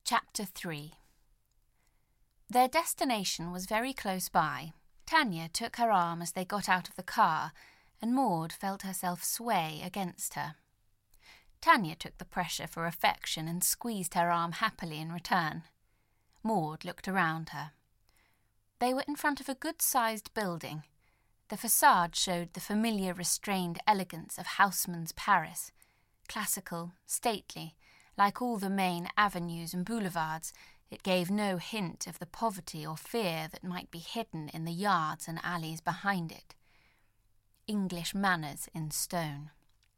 Chapter 3. Their destination was very close by. Tanya took her arm as they got out of the car, and Maud felt herself sway against her. Tanya took the pressure for affection and squeezed her arm happily in return. Maud looked around her. They were in front of a good-sized building. The facade showed the familiar restrained elegance of Haussmann's Paris, classical, stately. Like all the main avenues and boulevards, it gave no hint of the poverty or fear that might be hidden in the yards and alleys behind it. English manners in stone.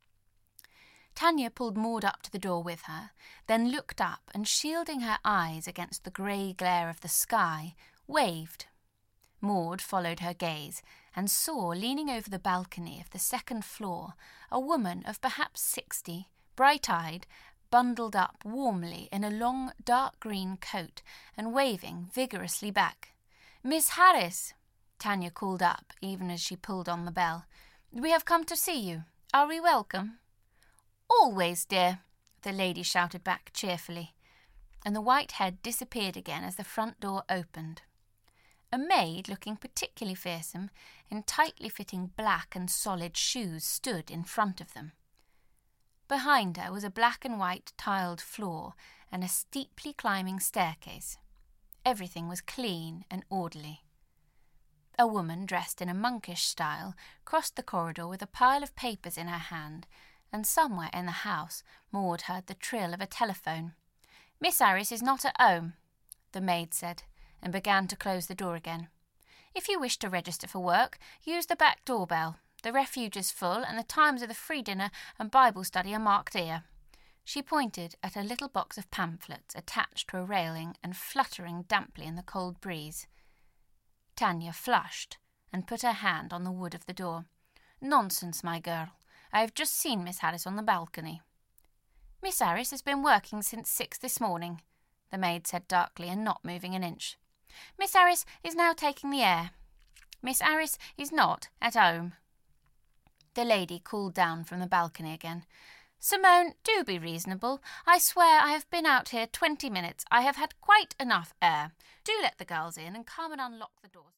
Tanya pulled Maud up to the door with her, then looked up and, shielding her eyes against the grey glare of the sky, waved. Maud followed her gaze and saw, leaning over the balcony of the second floor, a woman of perhaps 60, bright-eyed, bundled up warmly in a long dark green coat and waving vigorously back. "Miss Harris," Tanya called up even as she pulled on the bell. "We have come to see you. Are we welcome?" "Always, dear," the lady shouted back cheerfully, and the white head disappeared again as the front door opened. A maid, looking particularly fearsome, in tightly fitting black and solid shoes, stood in front of them. Behind her was a black and white tiled floor and a steeply climbing staircase. Everything was clean and orderly. A woman dressed in a monkish style crossed the corridor with a pile of papers in her hand, and somewhere in the house Maud heard the trill of a telephone. "Miss Harris is not at home," the maid said, and began to close the door again. "If you wish to register for work, use the back doorbell. The refuge is full, and the times of the free dinner and Bible study are marked here." She pointed at a little box of pamphlets attached to a railing and fluttering damply in the cold breeze. Tanya flushed and put her hand on the wood of the door. "Nonsense, my girl. I have just seen Miss Harris on the balcony." "Miss Harris has been working since 6 this morning," the maid said darkly and not moving an inch. "Miss Harris is now taking the air. Miss Harris is not at home." The lady called down from the balcony again. "Simone, do be reasonable. I swear I have been out here 20 minutes. I have had quite enough air. Do let the girls in and come and unlock the doors."